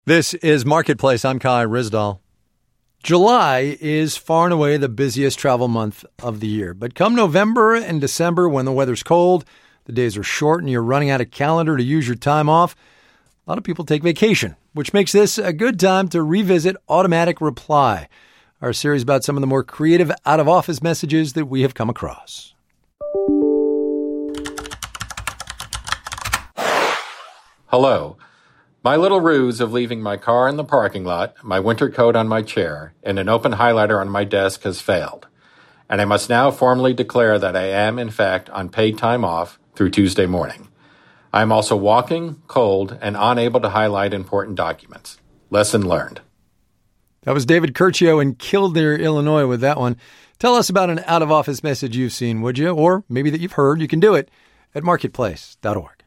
This is Marketplace. I'm Kai Ryssdal. July is far and away the busiest travel month of the year. But come November and December, when the weather's cold, the days are short, and you're running out of calendar to use your time off, a lot of people take vacation, which makes this a good time to revisit Automatic Reply, our series about some of the more creative out-of-office messages that we have come across. Hello. My little ruse of leaving my car in the parking lot, my winter coat on my chair, and an open highlighter on my desk has failed. And I must now formally declare that I am, in fact, on paid time off through Tuesday morning. I am also walking, cold, and unable to highlight important documents. Lesson learned. That was David Curcio in Kildare, Illinois with that one. Tell us about an out-of-office message you've seen, would you? Or maybe that you've heard. You can do it at marketplace.org.